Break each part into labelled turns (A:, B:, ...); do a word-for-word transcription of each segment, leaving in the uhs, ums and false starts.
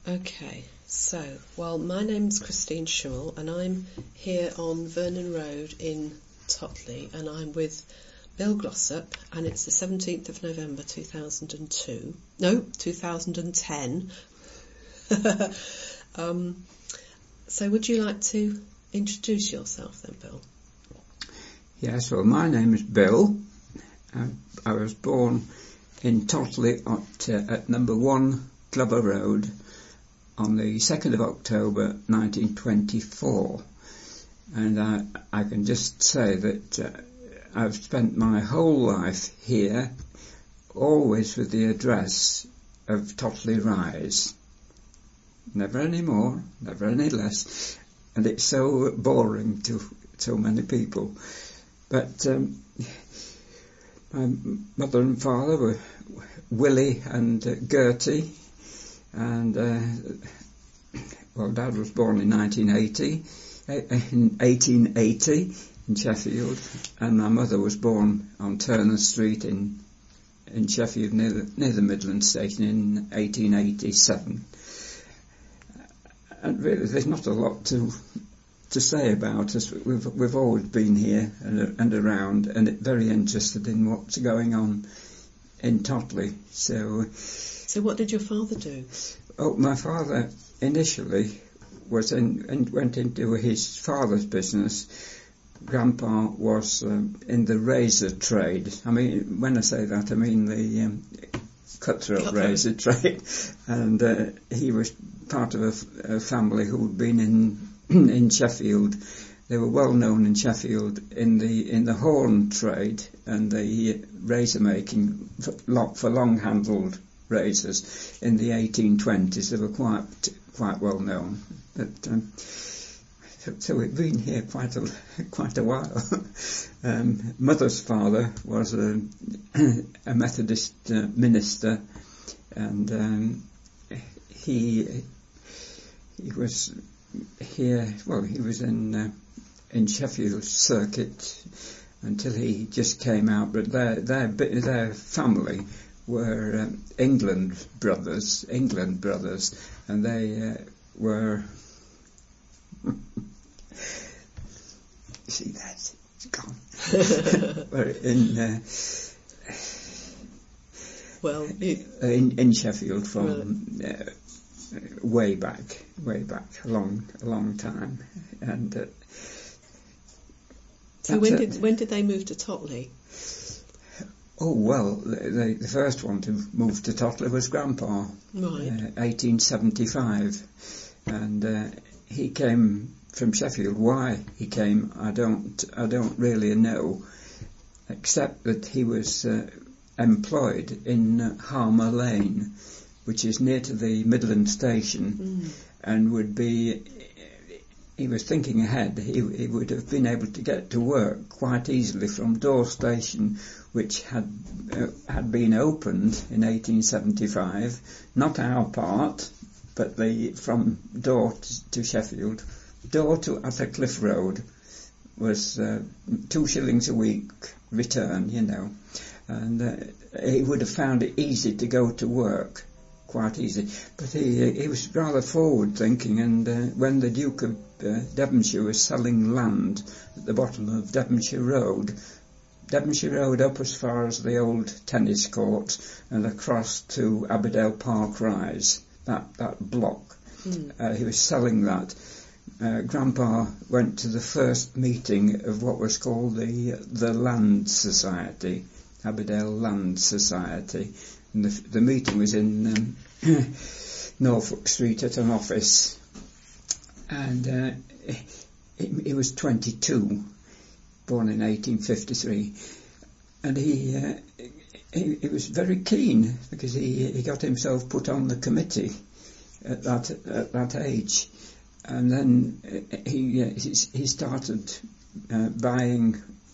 A: Okay, so, well, my name's Christine Schewell, and I'm here on Vernon Road in Totley, and I'm with Bill Glossop, and it's the seventeenth of November two thousand two. No, two thousand ten. um, so would you like to introduce yourself then, Bill?
B: Yes, well, my name is Bill. Uh, I was born in Totley at, uh, at number one Glover Road on the second of October nineteen twenty-four, and I, I can just say that uh, I've spent my whole life here, always with the address of Totley Rise. Never any more, never any less, and it's so boring to so many people. But um, my mother and father were Willie and uh, Gertie, and uh, well, Dad was born in nineteen eighty, in eighteen eighty in Sheffield, and my mother was born on Turner Street in in Sheffield near the, near the Midland Station in eighteen eighty-seven. And really, there's not a lot to to say about us. We've we've always been here and, and around, and very interested in what's going on in Totley. So.
A: So what did your father do?
B: Oh, my father initially was in, and went into his father's business. Grandpa was um, in the razor trade. I mean, when I say that, I mean the um, cutthroat, cutthroat razor trade. And uh, he was part of a, a family who'd been in in Sheffield. They were well known in Sheffield in the in the horn trade and the razor making for, for long handled razors in the eighteen twenties. They were quite quite well known. But um, so, so we've been here quite a quite a while. um, Mother's father was a, a Methodist uh, minister, and um, he he was here. Well, he was in uh, in Sheffield circuit until he just came out. But their their their family were um, England brothers, England brothers, and they uh, were. See that? It's gone. were in. Uh,
A: well, it,
B: in in Sheffield from well, uh, way back, way back, a long, a long time, and. Uh,
A: so when did when did they move to Totley?
B: Oh, well, the, the first one to move to Totley was Grandpa,
A: right.
B: uh, eighteen seventy-five, and uh, he came from Sheffield. Why he came, I don't, I don't really know, except that he was uh, employed in uh, Harmer Lane, which is near to the Midland Station,
A: mm.
B: and would be. He was thinking ahead. He, he would have been able to get to work quite easily from Door Station, which had uh, had been opened in eighteen seventy-five. Not our part, but the from Door to, to Sheffield. Door to Attercliffe Road was uh, two shillings a week return, you know, and uh, he would have found it easy to go to work. Quite easy, but he he was rather forward thinking, and uh, when the Duke of uh, Devonshire was selling land at the bottom of Devonshire Road, Devonshire Road up as far as the old tennis court and across to Aberdale Park Rise, that that block,
A: mm.
B: uh, he was selling that. Uh, Grandpa went to the first meeting of what was called the the Land Society, Aberdale Land Society. And the, the meeting was in um, Norfolk Street at an office, and uh, he, he was twenty-two, born in eighteen fifty-three, and he, uh, he he was very keen because he he got himself put on the committee at that at that age, and then he uh, he started uh, buying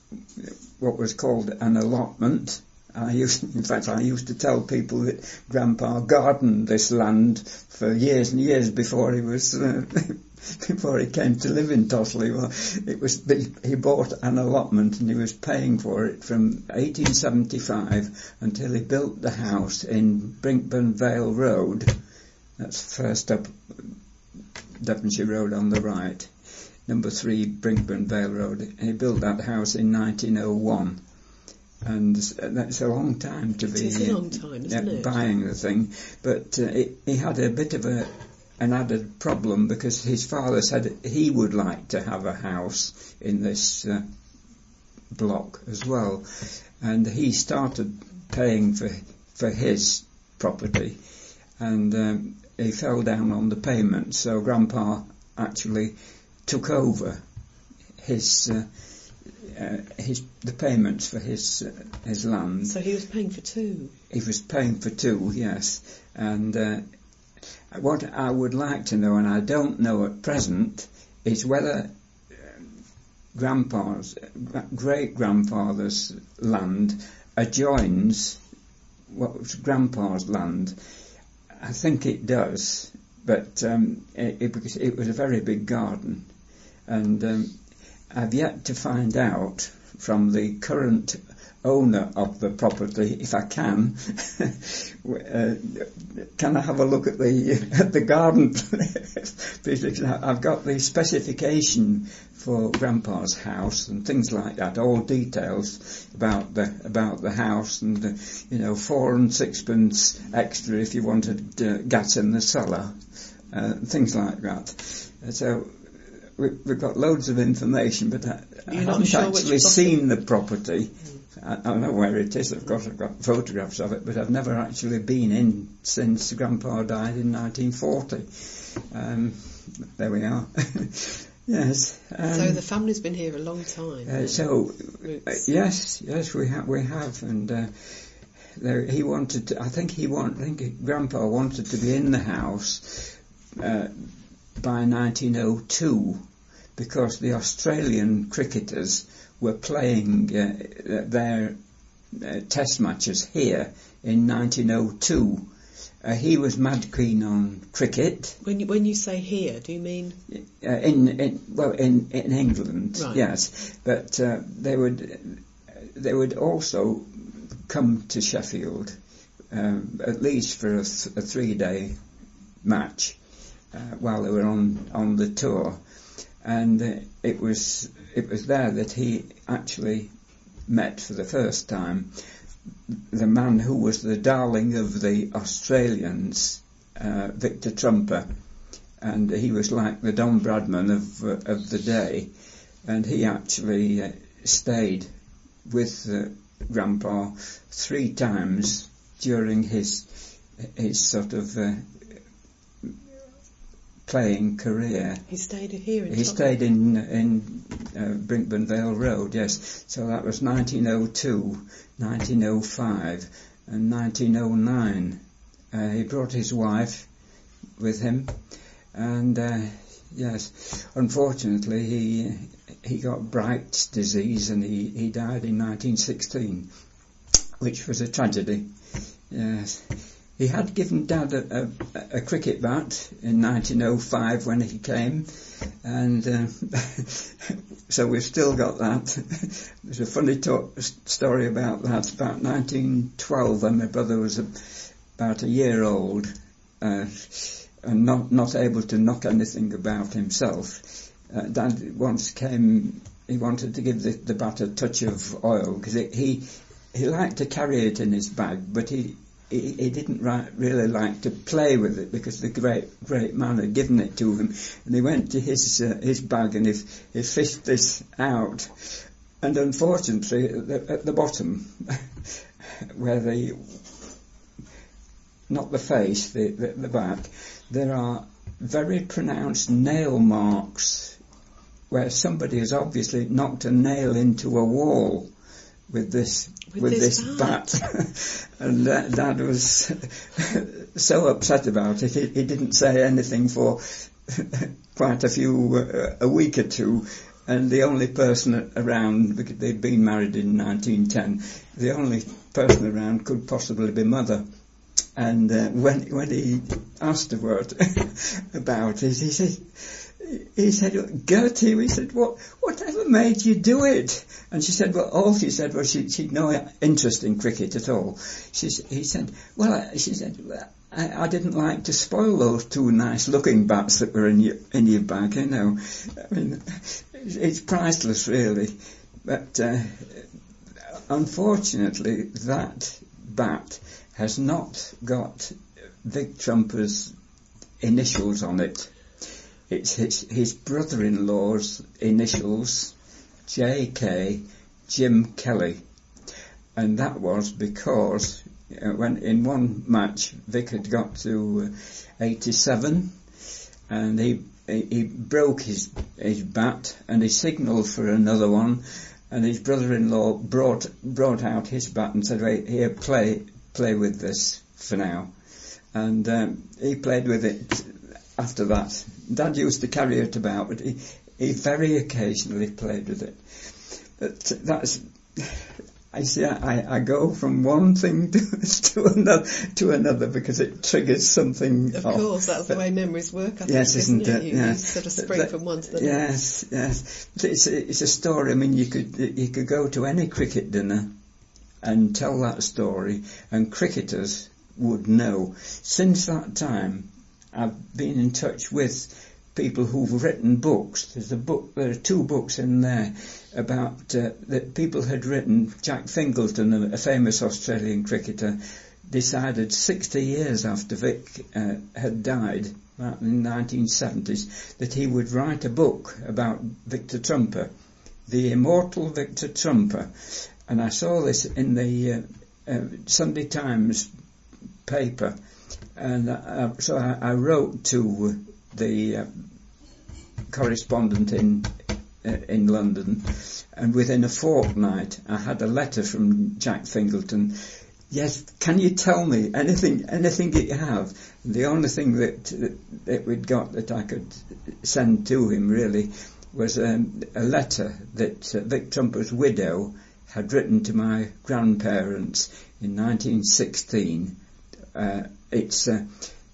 B: what was called an allotment. I used, in fact, I used to tell people that Grandpa gardened this land for years and years before he was, uh, before he came to live in Totley. Well, it was, he bought an allotment and he was paying for it from eighteen seventy-five until he built the house in Brinkburn Vale Road, That's first up Devonshire Road on the right. Number three, Brinkburn Vale Road. And he built that house in nineteen oh one. And that's a long time to
A: it
B: be
A: is a long time, isn't
B: uh,
A: it?
B: buying the thing. But uh, it, he had a bit of a an added problem because his father said he would like to have a house in this uh, block as well. And he started paying for for his property, and um, he fell down on the payment. So Grandpa actually took over his uh, uh, his the payments for his uh, his land.
A: So he was paying for two.
B: He was paying for two, yes. And uh, what I would like to know, and I don't know at present, is whether Grandpa's great grandfather's land adjoins what was Grandpa's land. I think it does, but um, it, it, because it was a very big garden, and um, I've yet to find out from the current owner of the property, if I can, uh, can I have a look at the at the garden? Because I've got the specification for Grandpa's house and things like that, all details about the about the house, and the, you know, four and sixpence extra if you wanted uh, gas in the cellar, uh, things like that. So we, we've got loads of information, but I, I haven't
A: sure
B: actually seen the property. I, I know where it is, of course I've got photographs of it, but I've never actually been in since Grandpa died in nineteen forty. Um, there we are. Yes. Um,
A: so the family's been here a long time.
B: Uh, so, uh, yes, yes, we have, we have, and uh, there, he wanted to, I think he want, I think Grandpa wanted to be in the house uh, by nineteen oh two, because the Australian cricketers were playing uh, their uh, test matches here in nineteen oh two. Uh, he was mad keen on cricket.
A: When you, when you say here, do you mean
B: uh, in, in well in in England?
A: Right.
B: Yes, but uh, they would they would also come to Sheffield um, at least for a, th- a three day match uh, while they were on on the tour, and uh, it was it was there that he actually met for the first time the man who was the darling of the Australians, uh, Victor Trumper, and he was like the Don Bradman of uh, of the day, and he actually uh, stayed with uh, Grandpa three times during his his sort of uh, playing career.
A: He stayed here in
B: He
A: Tottenham.
B: stayed in in uh, Brinkburn Vale Road, yes. So that was nineteen oh two, nineteen oh five, and nineteen oh nine. Uh, he brought his wife with him, and uh, yes, unfortunately he he got Bright's disease, and he, he died in nineteen sixteen, which was a tragedy. Yes. He had given Dad a, a, a cricket bat in nineteen oh five when he came, and uh, so we've still got that. There's a funny talk, story about that. About nineteen twelve, when my brother was a, about a year old, uh, and not not able to knock anything about himself, uh, Dad once came. He wanted to give the, the bat a touch of oil, because he he liked to carry it in his bag, but he. He, he didn't ri- really like to play with it, because the great great man had given it to him, and he went to his uh, his bag and he, he fished this out, and unfortunately at the, at the bottom where the not the face the, the the back, there are very pronounced nail marks where somebody has obviously knocked a nail into a wall with this
A: with,
B: with
A: this,
B: this
A: bat,
B: bat. And uh, Dad was so upset about it. He, he didn't say anything for quite a few uh, a week or two, and the only person around, because they'd been married in nineteen ten, the only person around could possibly be Mother. And uh, when when he asked her about it, he said. He said, Gertie, he said, what, whatever made you do it? And she said, well, all she said was she, she'd no interest in cricket at all. She, he said, well, I, she said, well, I, I didn't like to spoil those two nice-looking bats that were in your in your bag. You know, I mean, it's, it's priceless, really. But uh, unfortunately, that bat has not got Vic Trumper's initials on it. It's his, his brother-in-law's initials, J K, Jim Kelly. And that was because uh, when in one match Vic had got to uh, eighty-seven, and he, he he broke his his bat, and he signalled for another one, and his brother-in-law brought brought out his bat and said, "Wait, here, play play with this for now," and um, he played with it after that. Dad used to carry it about, but he he very occasionally played with it. But that's. I see. I, I go from one thing to, to another to another because it triggers something.
A: Of
B: off.
A: course, that's the way memories work. I
B: yes,
A: think,
B: isn't,
A: isn't
B: it?
A: it? You,
B: yes.
A: you sort of spring
B: but,
A: from one to the
B: yes,
A: next.
B: Yes, yes. But it's a, it's a story. I mean, you could you could go to any cricket dinner and tell that story, and cricketers would know. Since that time, I've been in touch with people who've written books. There's a book. There are two books in there about uh, that people had written. Jack Fingleton, a, a famous Australian cricketer, decided sixty years after Vic uh, had died, uh, in the nineteen seventies, that he would write a book about Victor Trumper, the immortal Victor Trumper. And I saw this in the uh, uh, Sunday Times paper, and uh, so I, I wrote to the uh, correspondent in uh, in London, and within a fortnight I had a letter from Jack Fingleton. Yes, can you tell me anything anything that you have? And the only thing that, that that we'd got that I could send to him really was um, a letter that uh, Vic Trumper's widow had written to my grandparents in nineteen sixteen. Uh, it's uh,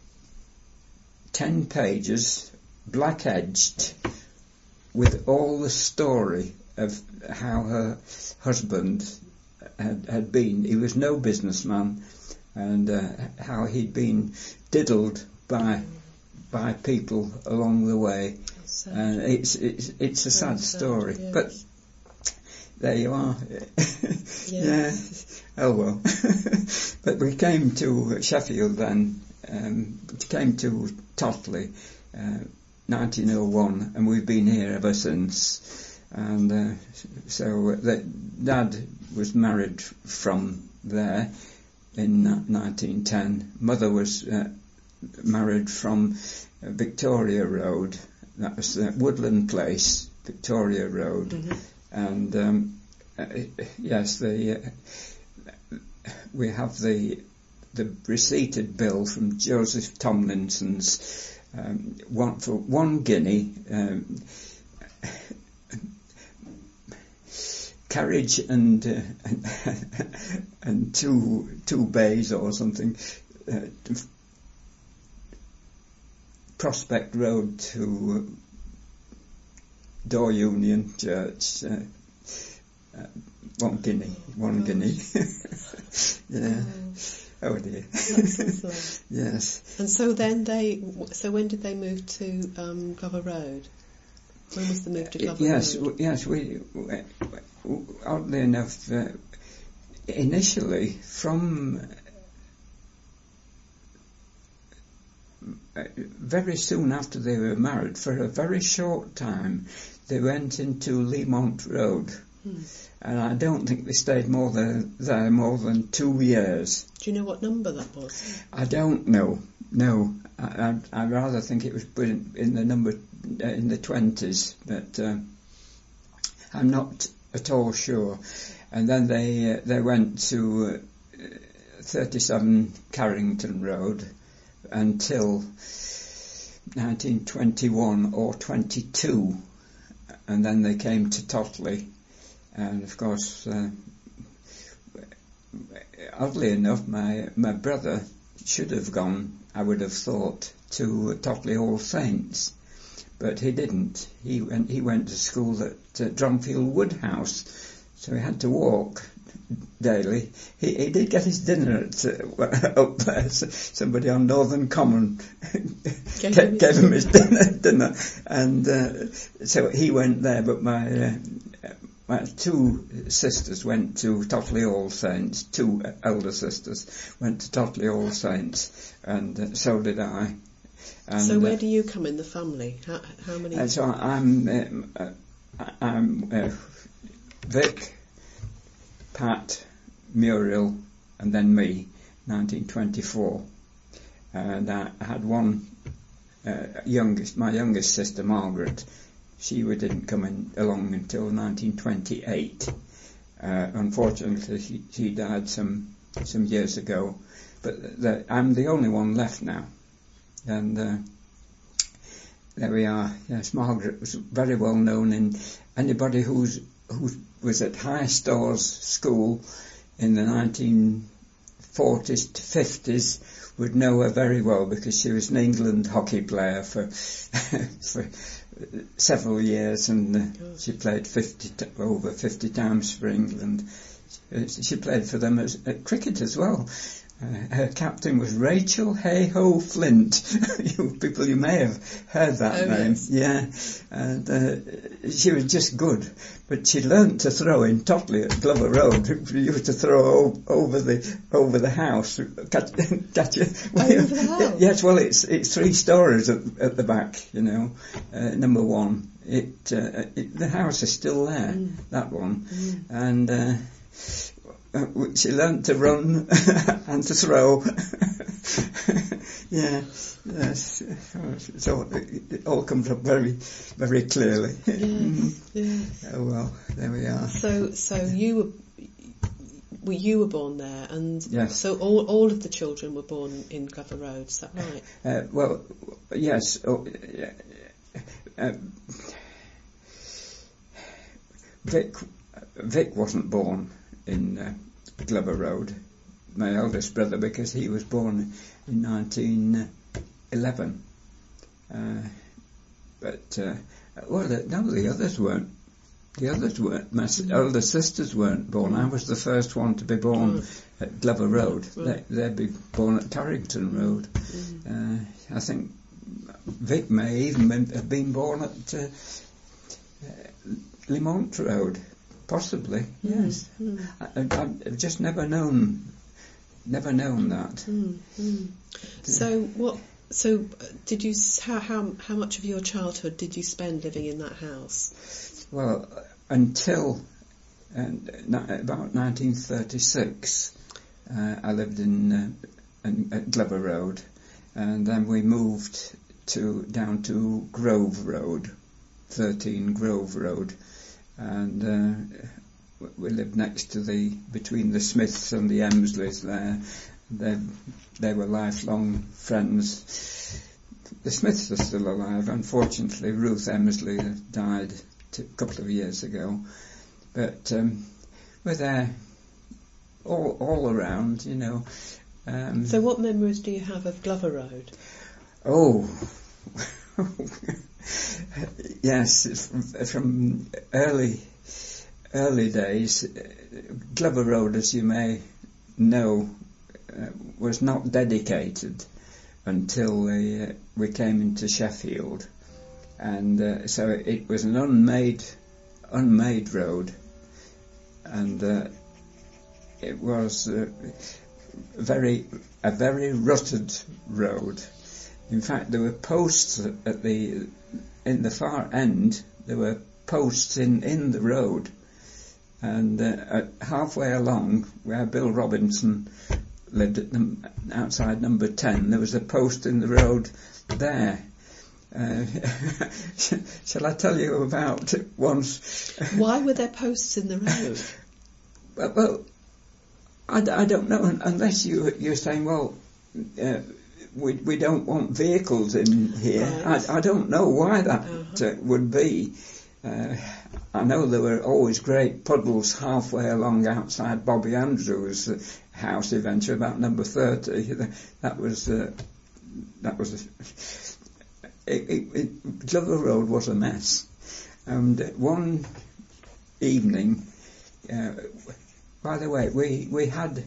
B: ten pages, black-edged, with all the story of how her husband had, had been. He was no businessman, and uh, how he'd been diddled by by people along the way. And it's it's it's a sad story, yes. But there you are. Yes. Yeah. Oh well. But we came to Sheffield then. Um, came to Totley, uh, nineteen oh one, and we've been here ever since. And uh, so the, Dad was married from there in nineteen ten. Mother was uh, married from uh, Victoria Road. That was uh, Woodland Place, Victoria Road. Mm-hmm. And um, uh, yes, the uh, we have the the receipted bill from Joseph Tomlinson's um, one for one guinea. Um, carriage and uh, and two two bays or something. Uh, Prospect Road to Door Union Church. Uh, uh, one guinea, one oh. guinea. Yeah. Oh, oh dear. Yes.
A: And so then they. So when did they move to um, Glover Road? When was the move to Glover
B: yes,
A: Road?
B: Yes, we, we oddly enough, uh, initially from uh, very soon after they were married, for a very short time, they went into Leamont Road, hmm. and I don't think they stayed more than, there more than two years.
A: Do you know what number that was?
B: I don't know. No, I, I, I rather think it was in, in the number uh, in the twenties, but uh, I'm not at all sure. And then they uh, they went to uh, thirty-seven Carrington Road until nineteen twenty-one or twenty-two, and then they came to Totley, and of course, uh, oddly enough, my my brother should have gone, I would have thought, to Totley All Saints, but he didn't. He went he went to school at uh, Drumfield Woodhouse, so he had to walk daily. He, he did get his dinner at, uh, up there. So somebody on Northern Common
A: gave,
B: gave,
A: him,
B: gave him his dinner, dinner. and uh, so he went there. But my uh, my two sisters went to Totley All Saints. Two elder sisters went to Totley All Saints, and uh, so did I. And,
A: so where
B: uh,
A: do you come in the family? How, how many?
B: And so I'm um, uh, I'm uh, Vic, Pat, Muriel, and then me, nineteen twenty-four. And I had one uh, youngest, my youngest sister Margaret. She didn't come in along until nineteen twenty-eight. Uh, unfortunately, she, she died some some years ago. But the, I'm the only one left now. And uh, there we are. Yes, Margaret was very well known in anybody who's who was at High Stores School in the nineteen forties to fifties would know her very well, because she was an England hockey player for for several years, and uh, she played fifty t- over fifty times for England. She played for them as at cricket as well. Uh, her captain was Rachel Hey-Ho Flint. you people, you may have heard that
A: oh,
B: name.
A: Yes.
B: Yeah, and uh, she was just good. But she learnt to throw in Totley at Glover Road. You used to throw o- over the over the house. Catch, catch it.
A: Well, over the house?
B: Yes, well, it's it's three stories at, at the back. You know, uh, number one. It, uh, it the house is still there. Mm. That one, mm. and. Uh, Uh, she learnt to run and to throw. yeah, yes. So it, it all comes up very, very clearly.
A: Yeah, yeah.
B: Oh well, there we are.
A: So, so you were, well, you were born there, and
B: yes.
A: So all all of the children were born in Glover Road. Is that right?
B: Uh, well, yes. Oh, uh, Vic, Vic wasn't born in uh, Glover Road, my eldest brother, because he was born in nineteen eleven. Uh, but, uh, well, the, no, the others weren't. The others weren't. My mm. elder sisters weren't born. I was the first one to be born mm. at Glover Road. Mm. They, they'd be born at Carrington Road. Mm. Uh, I think Vic may even have been born at uh, uh, Limont Road. Possibly, yes. Mm, mm. I, I've just never known, never known that.
A: Mm, mm. So what? So did you? How how how much of your childhood did you spend living in that house?
B: Well, until uh, about nineteen thirty-six, uh, I lived in, uh, in at Glover Road, and then we moved to down to Grove Road, thirteen Grove Road. And uh, we lived next to the, between the Smiths and the Emsleys there. They, they were lifelong friends. The Smiths are still alive. Unfortunately, Ruth Emsley died a couple of years ago. But um, we're there all, all around, you know. Um,
A: so what memories do you have of Glover Road?
B: Oh... Yes, from, from early early days, Glover Road, as you may know, uh, was not dedicated until we, uh, we came into Sheffield, and uh, so it was an unmade unmade road, and uh, it was uh, very a very rutted road. In fact, there were posts at the in the far end. There were posts in, in the road, and uh, at halfway along, where Bill Robinson lived at the, outside number ten, there was a post in the road there. Uh, shall I tell you about once?
A: Why were there posts in the road?
B: well, well I, I don't know, unless you you're saying, well. Uh, We we don't want vehicles in here. Right. I, I don't know why that uh-huh. uh, would be. Uh, I know there were always great puddles halfway along outside Bobby Andrews' uh, house eventually, about number thirty. That was uh, that was a, it, it, it, Glover Road was a mess. And one evening, uh, by the way, we, we had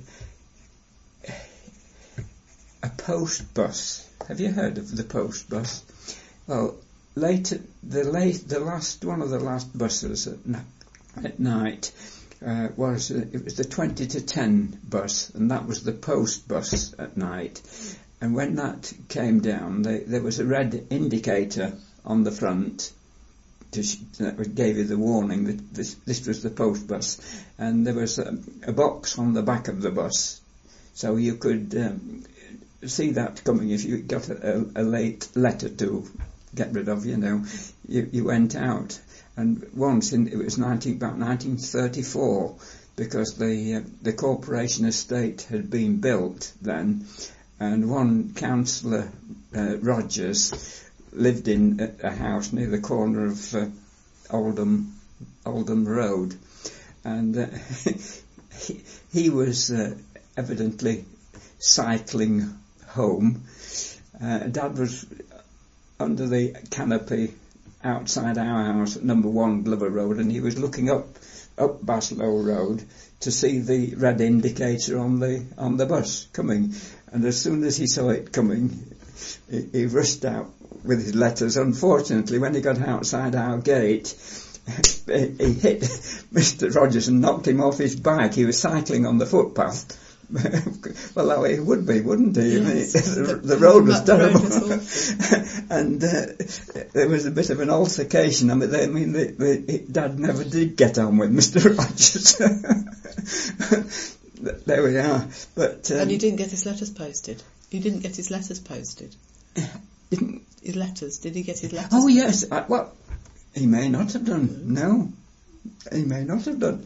B: a post bus. Have you heard of the post bus? Well, later, the late, the last one of the last buses at, at night uh, was uh, it was the twenty to ten bus, and that was the post bus at night. And when that came down, they, there was a red indicator on the front to sh- that gave you the warning that this, this was the post bus, and there was a, a box on the back of the bus, so you could um, see that coming if you got a, a late letter to get rid of, you know, you, you went out. And once, in, it was nineteen, about nineteen thirty-four, because the uh, the corporation estate had been built then, and one councillor, uh, Rogers, lived in a, a house near the corner of uh, Oldham, Oldham Road, and uh, he, he was uh, evidently cycling home. Uh, Dad was under the canopy outside our house at number one Glover Road, and he was looking up up Baslow Road to see the red indicator on the on the bus coming. And as soon as he saw it coming, he, he rushed out with his letters. Unfortunately, when he got outside our gate, he, he hit Mister Rogers and knocked him off his bike. He was cycling on the footpath. Well, he would be, wouldn't he?
A: Yes.
B: I mean, the, the road was terrible,
A: was
B: and uh, there was a bit of an altercation. I mean, they, I mean, the, the, Dad never did get on with Mister Rogers. There we are. But um,
A: and you didn't get his letters posted. You didn't get his letters posted.
B: Didn't
A: his letters? Did he get his letters?
B: Oh yes. I, well, he may not have done. No. He may not have done.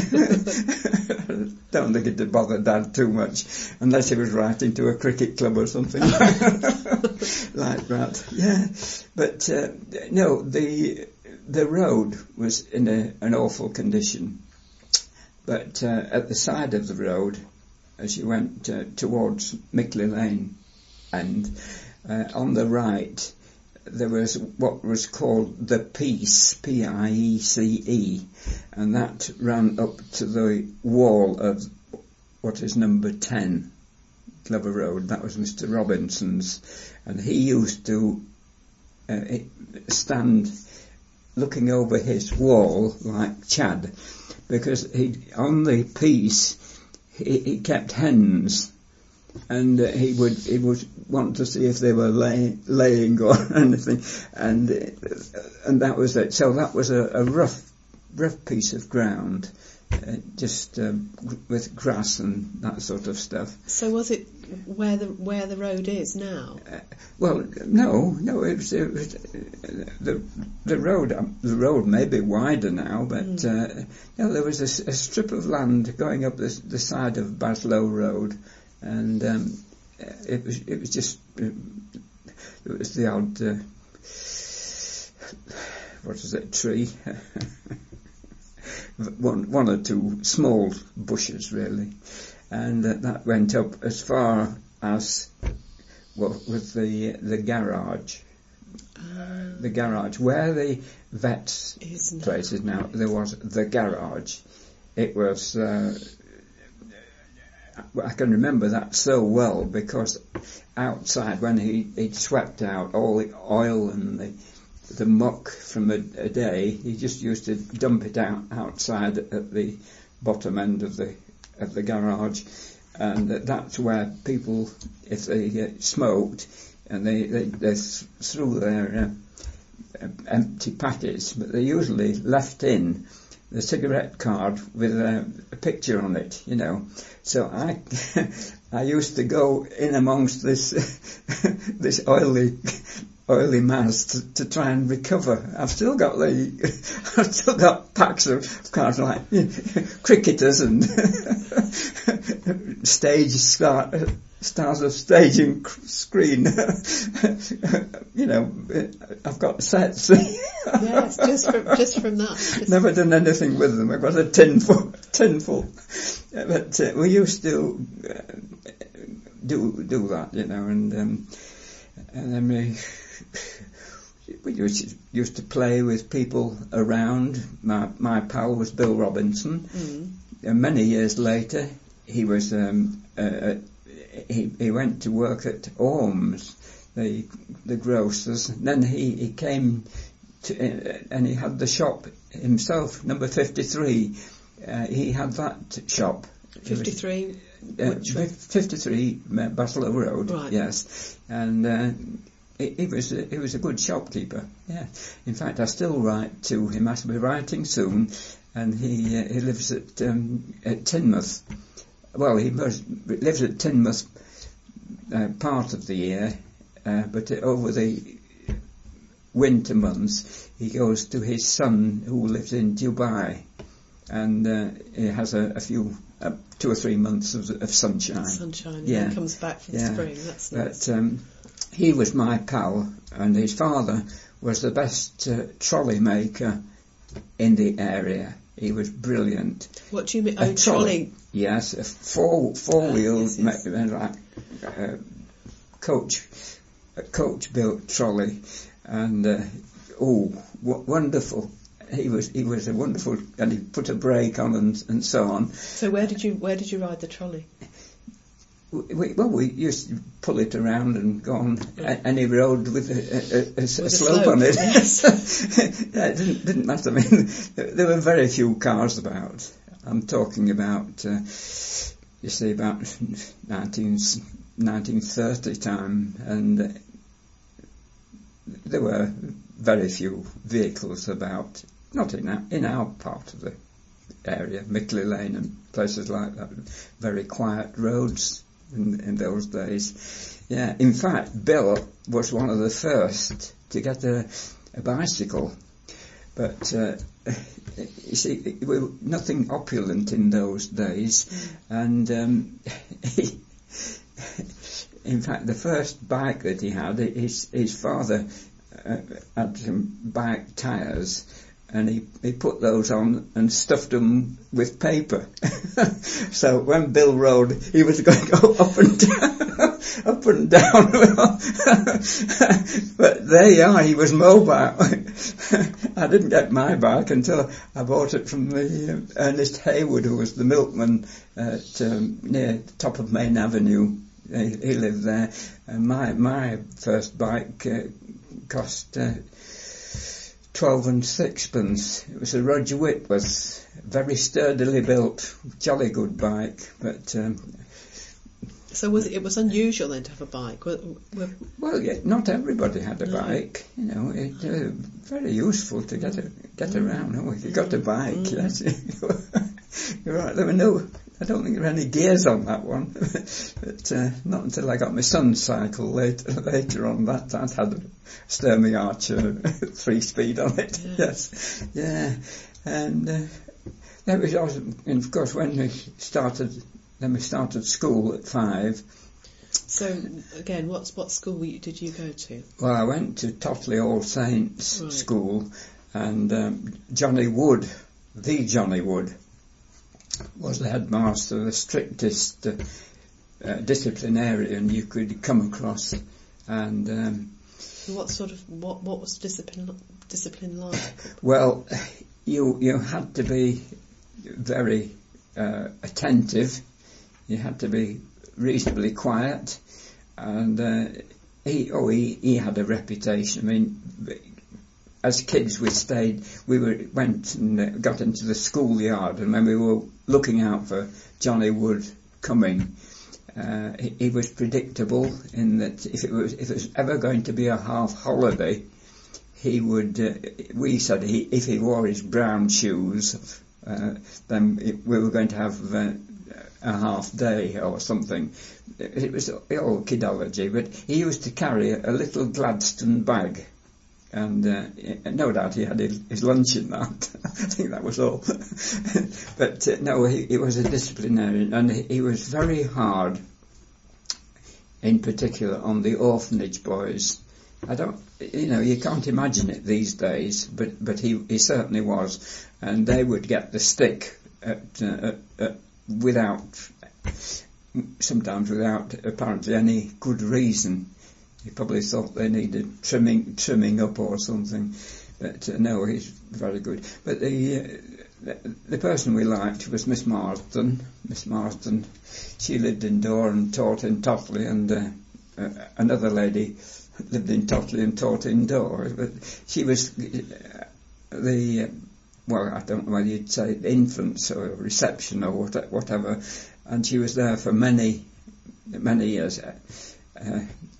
B: Don't think it'd bother Dad too much, unless he was writing to a cricket club or something like that. Yeah, but uh, no, the the road was in a, an awful condition. But uh, at the side of the road, as you went uh, towards Mickley Lane, and uh, on the right, there was what was called the Piece, P I E C E, and that ran up to the wall of what is number ten, Glover Road. That was Mister Robinson's, and he used to uh, stand looking over his wall like Chad, because he on the Piece he, he kept hens. And uh, he would he would want to see if they were lay, laying or anything, and uh, and that was it. So that was a, a rough rough piece of ground, uh, just um, with grass and that sort of stuff.
A: So was it where the where the road is now?
B: Uh, well, no, no. It was, it was uh, the the road. Um, the road may be wider now, but mm. uh, no, there was a, a strip of land going up the, the side of Baslow Road. And um, it was it was just it was the odd uh, what is it tree one one or two small bushes really, and uh, that went up as far as what was the the garage uh, the garage where the vet's place is now. There was the garage. It was. Uh, I can remember that so well, because outside when he, he'd swept out all the oil and the, the muck from a, a day, he just used to dump it out outside at the bottom end of the of the garage, and that's where people, if they uh, smoked, and they, they, they threw their uh, empty packets, but they usually left in the cigarette card with a, a picture on it, you know. So I, I used to go in amongst this, this oily, oily mass to, to try and recover. I've still got the, I've still got packs of cards like you know, cricketers and stage star, stars of stage and screen. You know, I've got sets.
A: Yes, just from just from that. Just
B: Never done anything with them. I've got a tin full, tin full. But uh, we used to uh, do do that, you know, and um, and then we we used, used to play with people around. My my pal was Bill Robinson.
A: Mm.
B: many years later, he was um, uh, he he went to work at Orms, the the grocers. And then he he came to, uh, and he had the shop himself, number fifty-three. Uh, he had that shop.
A: fifty-three.
B: Uh, fifty-three Baslow Road.
A: Right.
B: Yes, and. Uh, He, he was a, he was a good shopkeeper. Yeah, in fact, I still write to him. I shall be writing soon, and he uh, he lives at um, at Teignmouth. Well, he was, lives at Teignmouth uh, part of the year, uh, but over the winter months he goes to his son who lives in Dubai, and uh, he has a, a few uh, two or three months of, of sunshine.
A: Sunshine.
B: Yeah,
A: and then comes back for the
B: yeah.
A: spring. That's nice.
B: But, um, he was my pal, and his father was the best uh, trolley maker in the area. He was brilliant.
A: What do you mean?
B: A
A: Oh, trolley.
B: Yes, a four four wheel
A: uh, yes, yes.
B: ma- like uh, coach, a coach built trolley, and uh, oh, w- wonderful. He was he was a wonderful, and he put a brake on and and so on.
A: So where did you where did you ride the trolley?
B: We, well, we used to pull it around and go on a, any road with a, a, a, a, a slope,
A: slope
B: on it.
A: Yes.
B: Yeah, it didn't, didn't matter. I mean, there were very few cars about. I'm talking about, uh, you see, about nineteen, nineteen thirty time, and uh, there were very few vehicles about. Not in our, in our part of the area, Mickley Lane and places like that. Very quiet roads. In, in those days. Yeah, in fact, Bill was one of the first to get a, a bicycle. But, uh, you see, we were nothing opulent in those days. Mm. And, um, he, in fact, the first bike that he had, his, his father uh, had some bike tyres, and he, he put those on and stuffed them with paper. So when Bill rode, he was going to go up and down, up and down. But there you are, he was mobile. I didn't get my bike until I bought it from the uh, Ernest Haywood, who was the milkman at um, near the top of Main Avenue. He, he lived there. And my my first bike uh, cost Uh, twelve and sixpence. It was a Roger Whitworth, very sturdily built, jolly good bike. But um,
A: so was it, it was unusual then to have a bike? Were, were
B: well, yeah, not everybody had a
A: no.
B: bike. You know, it uh, very useful to get a, get mm. around. Oh, if you got a bike, mm. yes, you're right. There were no. I don't think there were any gears on that one, but uh, not until I got my son's cycle later. Later on, that that had a Sturmey Archer three speed on it. Yes, yes. Yeah, and uh, that was also, and of course, when we started, then we started school at five.
A: So again, what's what school were you, did you go to?
B: Well, I went to Totley All Saints
A: right.
B: School, and um, Johnny Wood, the Johnny Wood, was the headmaster, the strictest uh, uh, disciplinarian you could come across. And um,
A: what sort of what what was discipline discipline like?
B: Well, you you had to be very uh, attentive. You had to be reasonably quiet, and uh, he oh he he had a reputation. I mean, as kids, we stayed, we were, went and got into the schoolyard, and when we were looking out for Johnny Wood coming, uh, he, he was predictable in that if it was if it was ever going to be a half holiday, he would. Uh, we said he, if he wore his brown shoes, uh, then it, we were going to have uh, a half day or something. It was all kidology, but he used to carry a, a little Gladstone bag. And uh, no doubt he had his, his lunch in that. I think that was all. But uh, no, he, he was a disciplinarian, and he, he was very hard, in particular on the orphanage boys. I don't, you know, you can't imagine it these days, but but he, he certainly was, and they would get the stick at, uh, at, at, without, sometimes without apparently any good reason. He probably thought they needed trimming trimming up or something, but uh, no, he's very good. But the uh, the, the person we liked was Miss Marsden. Miss Marsden, she lived in Dore and taught in Totley, and uh, uh, another lady lived in Totley and taught in Dore. But she was uh, the, uh, well, I don't know whether you'd say infants or reception or what, whatever, and she was there for many, many years. Uh, uh,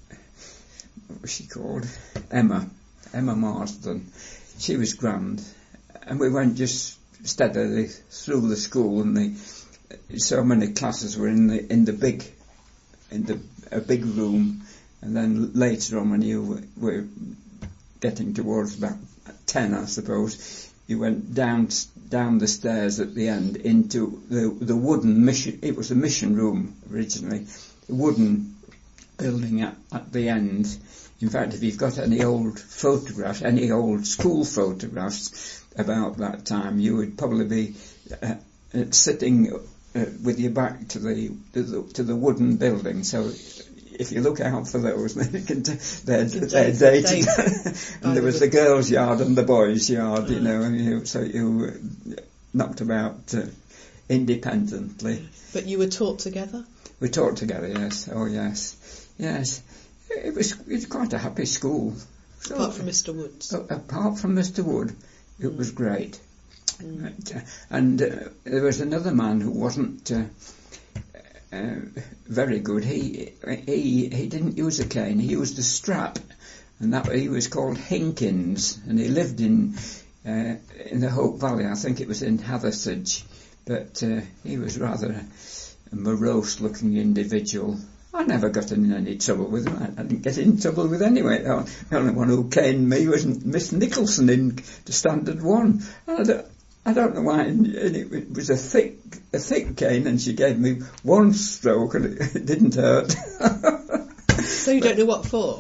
B: what was she called? Emma. Emma Marsden. She was grand. And we went just steadily through the school, and the, so many classes were in the in the big in the a big room, and then later on when you were getting towards about ten, I suppose, you went down down the stairs at the end into the the wooden mission. It was a mission room originally, a wooden building at, at the end. In fact, if you've got any old photographs, any old school photographs about that time, you would probably be uh, uh, sitting uh, with your back to the, to the to the wooden building. So if you look out for those, they can t- they're, they're dated. And there was the girls' yard and the boys' yard, you know, and you, so you uh, knocked about uh, independently.
A: But you were taught together?
B: We taught together, yes. Oh, yes. Yes. It was, it was quite a happy school. So,
A: apart from Mister Woods?
B: Uh, apart from Mister Wood, it mm. was great.
A: Mm.
B: But, uh, and uh, there was another man who wasn't uh, uh, very good. He he he didn't use a cane. He used a strap, and that he was called Hinkins, and he lived in uh, in the Hope Valley. I think it was in Hathersage, but uh, he was rather a morose-looking individual. I never got in any trouble with him. I didn't get in trouble with anyone. The only one who caned me was Miss Nicholson in the Standard One. I don't, I don't know why. And it was a thick, a thick cane, and she gave me one stroke, and it, it didn't hurt.
A: So you don't know what for?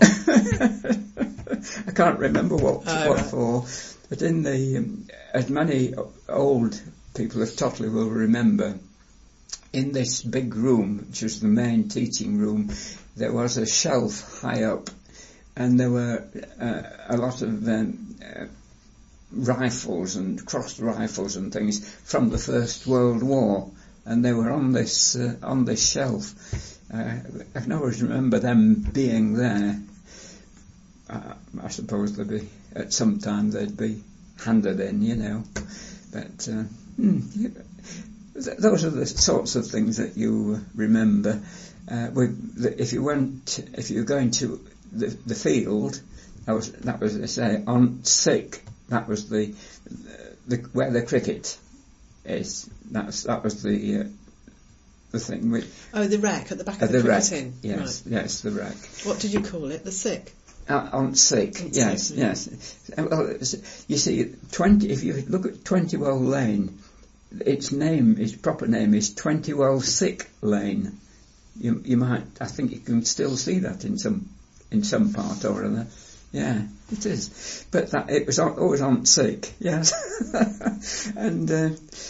B: I can't remember what
A: oh,
B: what
A: right.
B: for. But in the, um, as many old people of Totley will remember, in this big room, which was the main teaching room, there was a shelf high up, and there were uh, a lot of um, uh, rifles and crossed rifles and things from the First World War, and they were on this uh, on this shelf. Uh, I can always remember them being there. Uh, I suppose they'd be at some time they'd be handed in, you know, but. Uh, hmm, yeah. Those are the sorts of things that you remember. Uh, with the, if you went, if you were going to the, the field, that was that was they say on sick. That was the, the where the cricket is. That's that was the uh, the thing. We,
A: oh, the rec at the back
B: uh,
A: of the,
B: the
A: cricket
B: rec.
A: in.
B: Yes,
A: right.
B: yes, the rec.
A: What did you call it? The sick.
B: Uh, on sick.
A: On
B: yes,
A: sick,
B: yes. Yeah. Well, you see, twenty. If you look at Twentywell Lane. Its name, its proper name is Twentywell Sick Lane. You, you might, I think you can still see that in some, in some part or other. Yeah, it is. But that it was on, always on sick. Yes, and uh,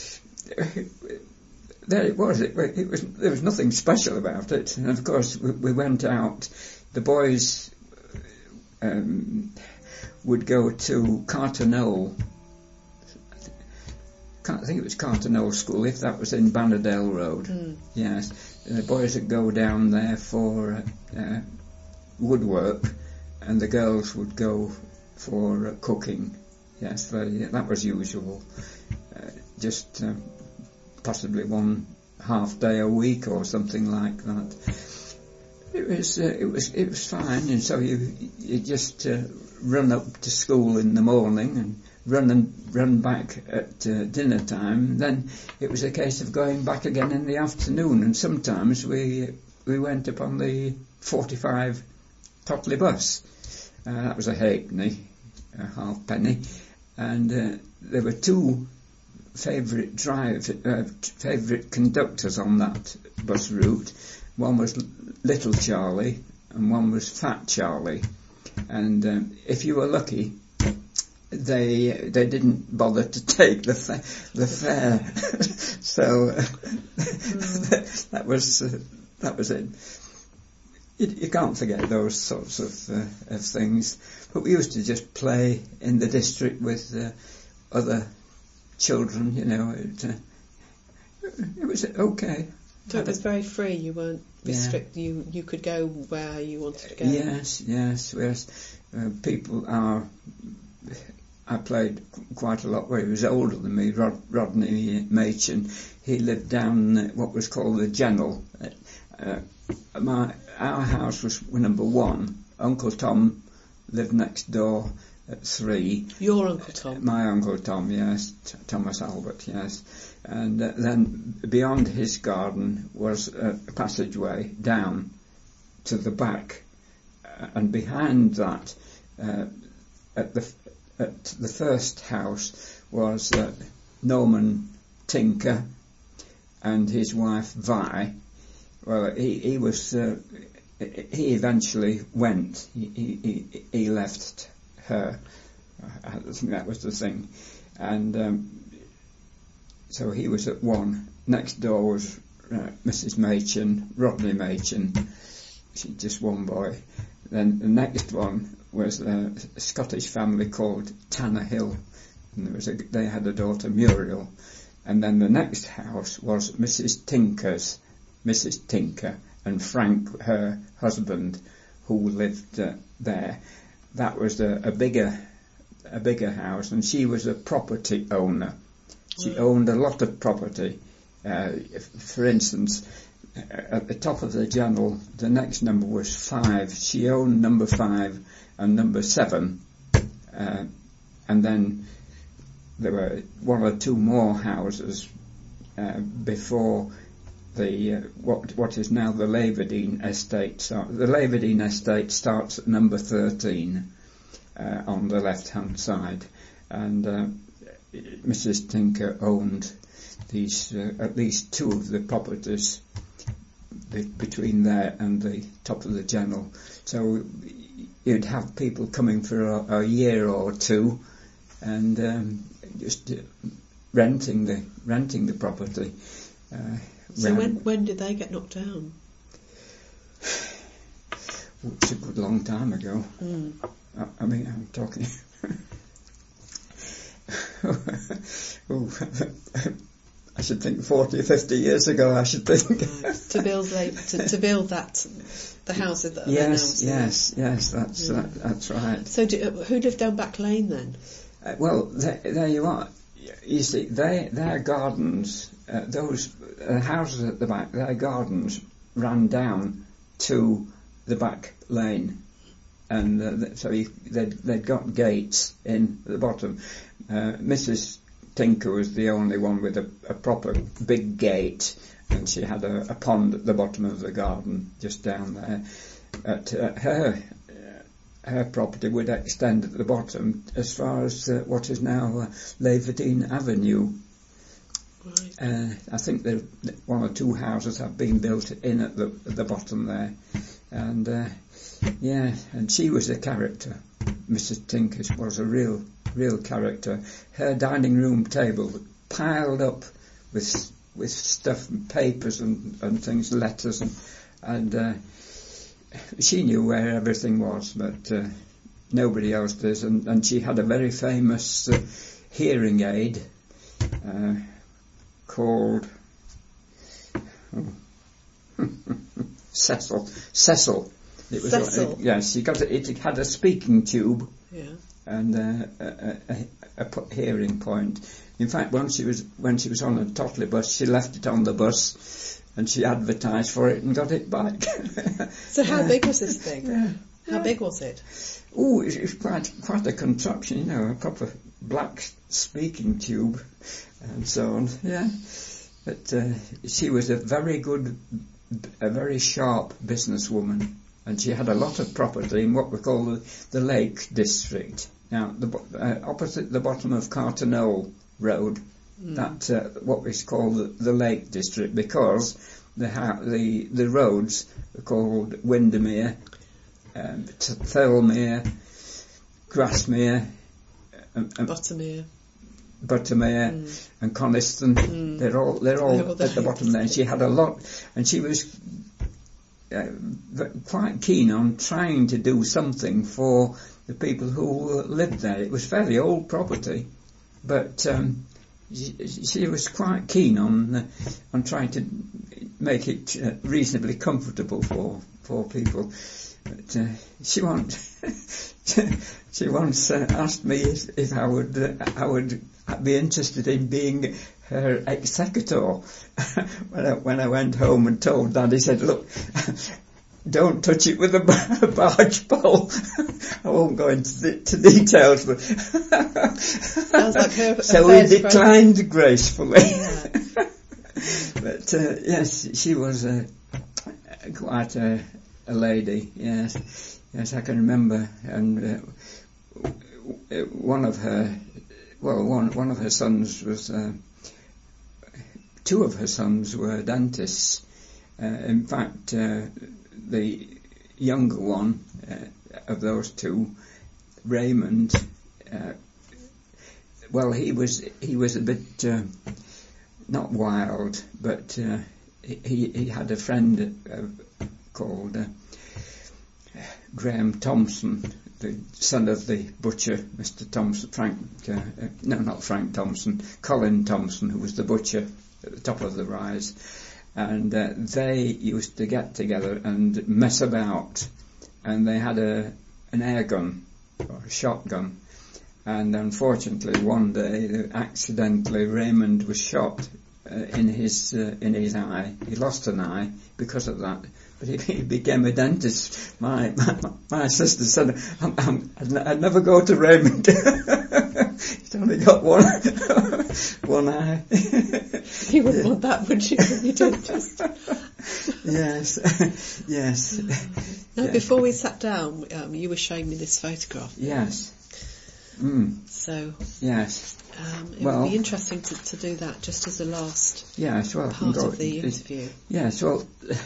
B: there it was. It, it was there was nothing special about it. And of course, we, we went out. The boys um, would go to Carter Knoll. I think it was Carter Knoll School, if that was in Bannerdale Road. Mm. Yes, and the boys would go down there for uh, uh, woodwork, and the girls would go for uh, cooking. Yes, very, that was usual. Uh, just uh, possibly one half day a week or something like that. It was uh, it was it was fine, and so you you just uh, run up to school in the morning and. Run and run back at uh, dinner time. Then it was a case of going back again in the afternoon, and sometimes we we went up on the forty-five Totley bus. Uh, that was a halfpenny, a halfpenny, and uh, there were two favourite drive uh, favourite conductors on that bus route. One was Little Charlie, and one was Fat Charlie. And um, if you were lucky. They they didn't bother to take the fa- the fare, so uh, mm. that was uh, that was it. You, you can't forget those sorts of uh, of things. But we used to just play in the district with uh, other children, you know. It, uh, it was okay.
A: So it was very free. You weren't restricted.
B: Yeah.
A: You you could go where you wanted to go.
B: Yes, yes, yes. Uh, people are. I played quite a lot where he was older than me, Rod, Rodney Machin. He lived down what was called the Genel. Uh, my our house was number one. Uncle Tom lived next door at three.
A: Your Uncle Tom?
B: My Uncle Tom, yes, T- Thomas Albert, yes. And uh, then beyond his garden was a passageway down to the back, uh, and behind that, uh, at the at the first house was uh, Norman Tinker and his wife Vi. Well, he he was uh, he eventually went. He he he left her. I think that was the thing, and um, so he was at one. Next door was uh, Missus Machin, Rodney Machin. She just one boy. Then the next one was a Scottish family called Tanner Hill, and there was a, they had a daughter Muriel. And then the next house was Missus Tinker's, Missus Tinker, and Frank, her husband, who lived uh, there. That was a, a bigger, a bigger house, and she was a property owner. She mm. owned a lot of property. Uh, for instance, at the top of the Genel, the next number was five. She owned number five and number seven, uh, and then there were one or two more houses uh, before the uh, what what is now the Laverdene estate. So the Laverdene estate starts at number thirteen uh, on the left-hand side, and uh, Missus Tinker owned these uh, at least two of the properties be- between there and the top of the Genel. So you'd have people coming for a, a year or two, and um, just uh, renting the renting the property. Uh,
A: so when when did they get knocked down?
B: Well, it's a good long time ago.
A: Mm.
B: I, I mean, I'm talking. oh, I should think forty or fifty years ago. I should think
A: right. to build like, to, to build that the houses that are
B: yes,
A: there now.
B: yes, yes. That's
A: yeah.
B: that, that's right.
A: So do, who lived down Back Lane then?
B: Uh, well, there, there you are. You see, they, their gardens, uh, those uh, houses at the back, their gardens ran down to the back lane, and uh, so you, they'd, they'd got gates in at the bottom. Uh, Missus Tinker was the only one with a, a proper big gate, and she had a, a pond at the bottom of the garden just down there. At uh, her her property would extend at the bottom as far as uh, what is now uh, Laverdene Avenue.
A: Right.
B: Uh, I think there, one or two houses have been built in at the at the bottom there, and uh, yeah, and she was a character. Missus Tinker was a real, real character. Her dining room table piled up with with stuff and papers and, and things, letters, and and uh, she knew where everything was, but uh, nobody else does. And, and she had a very famous uh, hearing aid uh, called oh, Cecil. Cecil. It was
A: Cecil.
B: A, yes, she got it. It had a speaking tube.
A: Yeah.
B: And uh, a, a, a, a hearing point. In fact, when she was when she was on a Totley bus, she left it on the bus, and she advertised for it and got it back.
A: So how uh, big was this thing?
B: Yeah.
A: How big was it?
B: Oh, it was quite quite a contraption, you know, a proper black speaking tube, and so on. Yeah, but uh, she was a very good, a very sharp businesswoman, and she had a lot of property in what we call the, the Lake District. Now, the, uh, opposite the bottom of Carter Road, mm. that uh, what is called the, the Lake District, because the ha- the the roads are called Windermere, um, Thirlmere, Grasmere, um, um,
A: Buttermere,
B: Buttermere, mm. and Coniston. Mm. They're all they're all at the bottom there. She had a lot, and she was uh, quite keen on trying to do something for the people who lived there. It was fairly old property, but um, she, she was quite keen on uh, on trying to make it uh, reasonably comfortable for for people. But uh, she once she once uh, asked me if, if I would uh, I would be interested in being her executor. when I when I went home and told Dad, he said, "Look, don't touch it with a barge pole." I won't go into the, to details, but
A: sounds like her.
B: So he declined friend. gracefully.
A: Yeah.
B: But uh, yes, she was uh, quite a, a lady. Yes, yes, I can remember, and uh, one of her, well, one one of her sons was. Uh, two of her sons were dentists. Uh, in fact. Uh, The younger one uh, of those two, Raymond, uh, well, he was he was a bit uh, not wild, but uh, he he had a friend uh, called uh, Graham Thompson, the son of the butcher, Mister Thompson, Frank, uh, uh, no, not Frank Thompson, Colin Thompson, who was the butcher at the top of the rise. And uh, they used to get together and mess about, and they had a an air gun or a shotgun, and unfortunately one day accidentally Raymond was shot uh, in his uh, in his eye. He lost an eye because of that, but he, he became a dentist. My my, my sister said, I'm, I'm, I'd never go to Raymond. He's only got one one eye.
A: You wouldn't yeah. want that, would you? You dentist.
B: Yes, yes.
A: Now,
B: yes.
A: Before we sat down, um, you were showing me this photograph.
B: Yes. Mm.
A: So.
B: Yes.
A: Um, it
B: well,
A: would be interesting to, to do that just as a last
B: yes, well,
A: part
B: go,
A: of the interview.
B: Yes, well,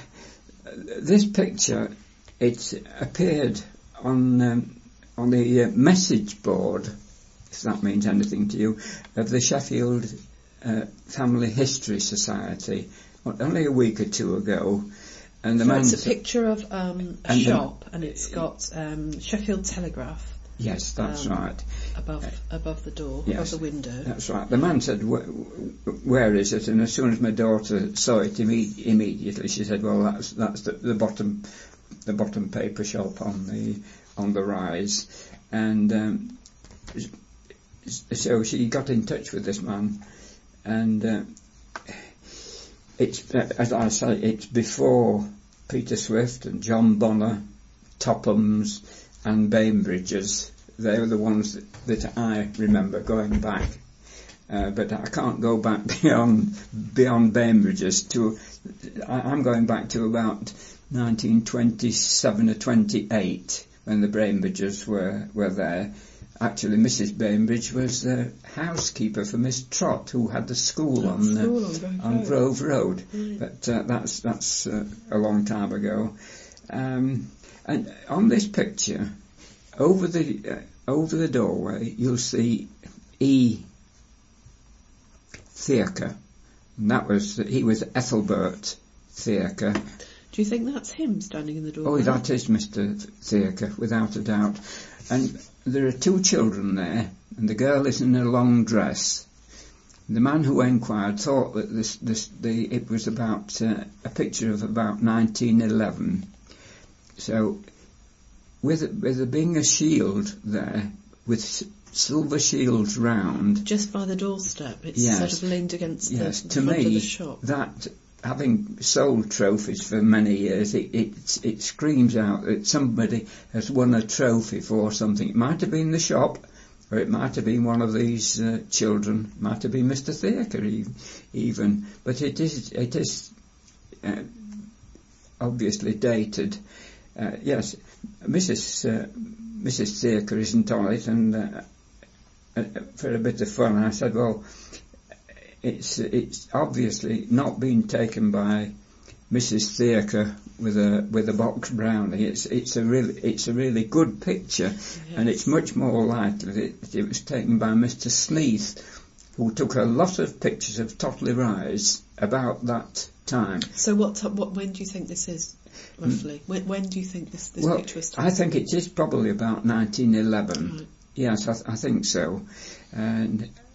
B: this picture, it appeared on um, on the uh, message board, if that means anything to you, of the Sheffield uh, Family History Society, only a week or two ago. And the
A: so
B: man
A: it's a picture of um, a
B: and
A: shop,
B: the,
A: and it's got um, Sheffield Telegraph.
B: Yes, that's um, right.
A: Above uh, above the door,
B: yes,
A: above the window.
B: That's right. The man said, "Where is it?" And as soon as my daughter saw it, imme- immediately she said, "Well, that's that's the, the bottom, the bottom paper shop on the on the rise." And um, so she got in touch with this man, and uh, it's as I say, it's before Peter Swift and John Bonner, Topham's and Bainbridge's. They were the ones that, that I remember going back, uh, but I can't go back beyond beyond Bainbridge's. To I, I'm going back to about nineteen twenty-seven or twenty-eight when the Bainbridges were were there. Actually, Missus Bainbridge was the housekeeper for Miss Trott, who had the school
A: oh,
B: on
A: school
B: uh,
A: on,
B: on Grove Road.
A: Right.
B: But uh, that's that's uh, a long time ago. Um, and on this picture, over the uh, over the doorway, you'll see E. Thierke. And that was he was Ethelbert Thierke.
A: Do you think that's him standing in the doorway?
B: Oh, that is Mister Thierke, without a doubt. And there are two children there, and the girl is in a long dress. The man who inquired thought that this, this, the, it was about uh, a picture of about nineteen eleven. So, with with there being a shield there, with s- silver shields round,
A: just by the doorstep, it's
B: yes,
A: sort of leaned against
B: yes,
A: the, the
B: to
A: front
B: me,
A: of the shop.
B: That, having sold trophies for many years, it, it it screams out that somebody has won a trophy for something. It might have been the shop, or it might have been one of these uh, children. It might have been Mister Thierke even, but it is it is uh, obviously dated. Uh, yes, Missus Uh, Missus Thierke isn't on it, and uh, uh, for a bit of fun, I said, well, it's it's obviously not been taken by Missus Thierke with a with a box brownie. It's it's a really it's a really good picture, yes. And it's much more likely that it was taken by Mister Sneath, who took a lot of pictures of Totley Rise about that time.
A: So what what when do you think this is? Roughly, when, when do you think this, this
B: well,
A: picture was taken?
B: I think it is probably about nineteen eleven.
A: Right.
B: Yes, I, th- I think so. And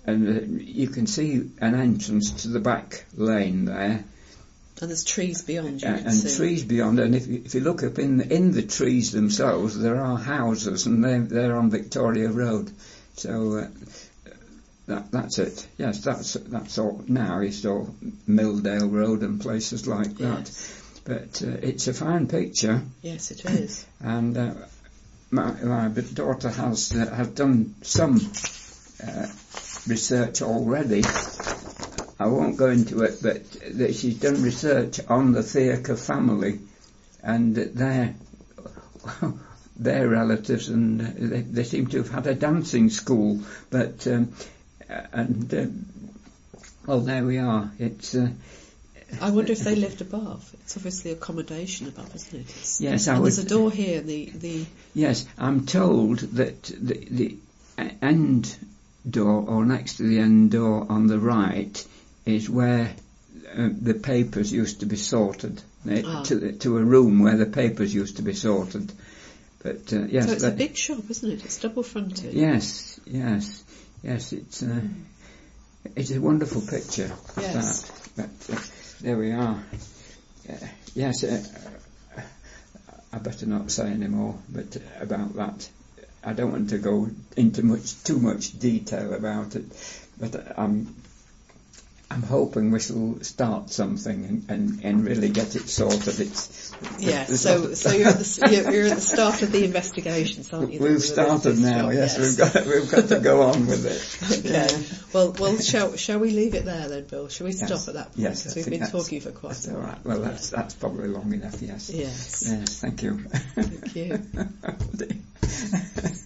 B: and uh, you can see an entrance to the back lane there.
A: And there's trees beyond, you
B: Uh,
A: can
B: and
A: see.
B: trees beyond, and if you, if you look up in the, in the trees themselves, there are houses, and they're, they're on Victoria Road. So uh, that that's it. Yes, that's that's all. Now it's all Milldale Road and places like that.
A: Yes.
B: But uh, it's a fine picture,
A: Yes, it is.
B: and uh, my, my daughter has uh, has done some uh, research already. I won't go into it, but that she's done research on the Theaker family and their their relatives, and they, they seem to have had a dancing school. But um, and uh, well, there we are. It's. Uh,
A: I wonder if they lived above. It's obviously accommodation above, isn't it? It's,
B: yes, I
A: and
B: would.
A: there's a door here. The the
B: Yes, I'm told that the the end door, or next to the end door on the right, is where uh, the papers used to be sorted, uh,
A: Ah.
B: to, the, to a room where the papers used to be sorted. But uh, yes,
A: so it's
B: that,
A: a big shop, isn't it? It's double fronted.
B: yes, yes, yes. It's uh, it's a wonderful picture.
A: Yes.
B: That, but uh, there we are. Uh, yes, uh, I better not say any more, but about that. I don't want to go into much too much detail about it, but I'm. I'm hoping we shall start something and, and, and really get it sorted. It's
A: Yeah,
B: it's
A: so
B: not-
A: so you're at the you're, you're at the start of the investigations, aren't you?
B: We've
A: With
B: started
A: this
B: now.
A: job?
B: Yes, we've got we've got to go on with it.
A: Okay. Well, well, shall shall we leave it there then, Bill? Shall we
B: Yes.
A: stop at that point?
B: Yes, I
A: Because we've
B: think
A: been
B: that's-
A: talking for quite
B: That's
A: a
B: all
A: while.
B: right. Well, that's that's probably long enough. Yes.
A: Yes.
B: Yes. Thank you.
A: Thank you.